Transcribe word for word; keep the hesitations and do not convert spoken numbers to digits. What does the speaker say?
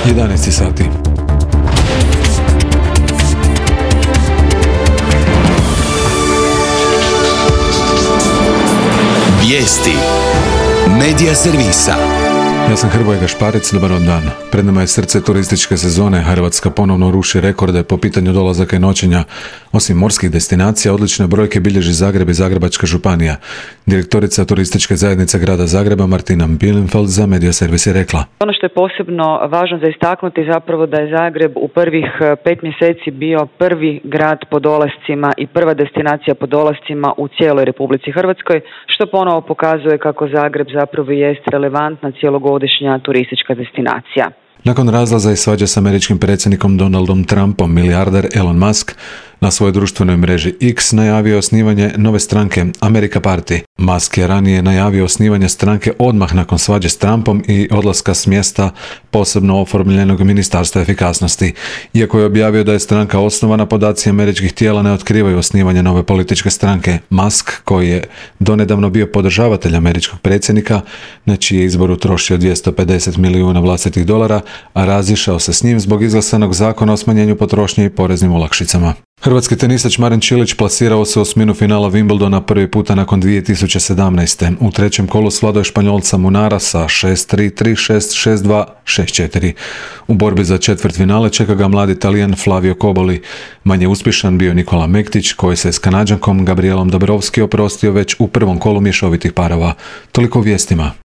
jedanaest sati. Vijesti Medija servisa. Ja sam Hrvoje Gašparic, dobar vam dan. Pred nama je srce turističke sezone. Hrvatska ponovno ruši rekorde po pitanju dolazaka i noćenja. Osim morskih destinacija, odlične brojke bilježi Zagreb i Zagrebačka županija. Direktorica turističke zajednice grada Zagreba Martina Bilenfeld za Medija servis je rekla: Ono što je posebno važno za istaknuti zapravo da je Zagreb u prvih pet mjeseci bio prvi grad po dolascima i prva destinacija po dolascima u cijeloj Republici Hrvatskoj, što ponovo pokazuje kako Zagreb zapravo jest relevantna cijelogodišnja turistička destinacija. Nakon razlaza i svađe s američkim predsjednikom Donaldom Trumpom, milijarder Elon Musk na svojoj društvenoj mreži X najavio osnivanje nove stranke America Party. Musk je ranije najavio osnivanje stranke odmah nakon svađe s Trumpom i odlaska s mjesta posebno oformljenog ministarstva efikasnosti. Iako je objavio da je stranka osnovana, podaci američkih tijela ne otkrivaju osnivanje nove političke stranke. Musk, koji je donedavno bio podržavatelj američkog predsjednika, na čiji je izbor utrošio dvjesto pedeset milijuna vlastitih dolara, a razišao se s njim zbog izglasanog zakona o smanjenju potrošnje i poreznim olakšicama. Hrvatski tenisač Marin Čilić plasirao se u osminu finala Wimbledona prvi puta nakon dvije tisuće sedamnaeste. U trećem kolu svladao je Španjolca Munara sa šest tri, tri šest, šest dva, šest četiri. U borbi za četvrtfinale čeka ga mladi Talijan Flavio Koboli. Manje uspješan bio Nikola Mektić, koji se s Kanađankom Gabrielom Dabrowski oprostio već u prvom kolu mješovitih parova. Toliko o vijestima.